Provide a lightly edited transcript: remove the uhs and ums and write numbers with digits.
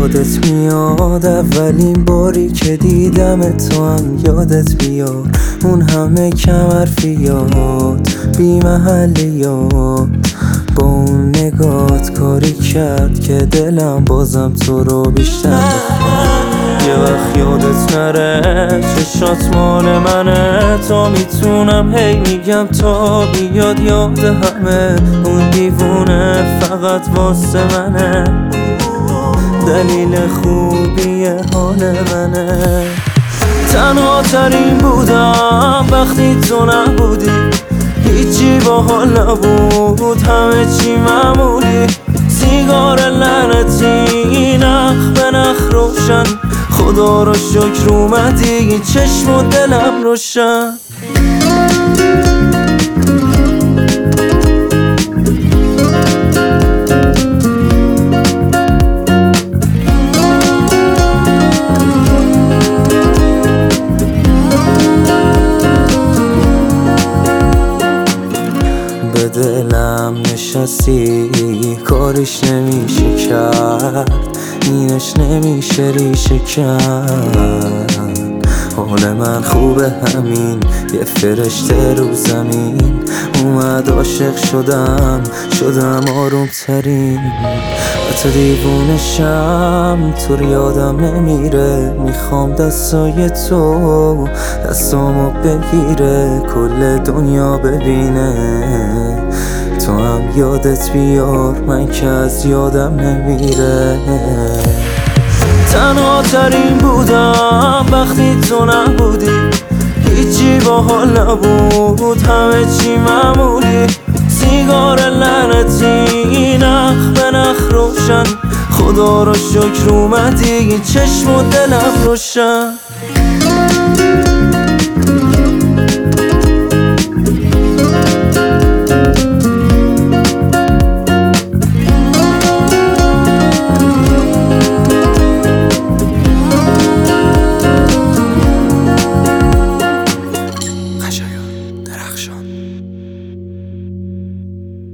یادت میاد اولین باری که دیدم تو هم یادت بیاد اون همه کم حرفیات بی محلیات با اون نگات کاری کرد که دلم بازم تو رو بیشتر بخواد. یه وقت یادت نره چشات مال منه تا میتونم هی میگم تا بیاد یاد همه اون دیوونه فقط واسه منه دلیل خوبی حال منه تنها ترین بودم وقتی تو نبودی هیچی با حال نبود همه چی معمولی سیگار لعنتی نخ به نخ روشن خدا رو شکر اومدی چشم و دلم روشن به دلم نشستی کارش نمیشه کرد اینش نمیشه ریشه کرد حال من خوبه همین یه فرشته رو زمین اومد عاشق شدم آروم ترین حتی دیوونشم تو یادم نمیره میخوام دستای تو دستامو بگیره کل دنیا ببینه تو هم یادت بیار من که از یادم نمیره تنها ترین بودم وقتی تو نبودی هیچی با حال نبود همه چی معمولی سیگار لعنتی نخ به نخ روشن خدا رو شکر اومدی چشم و دلم روشن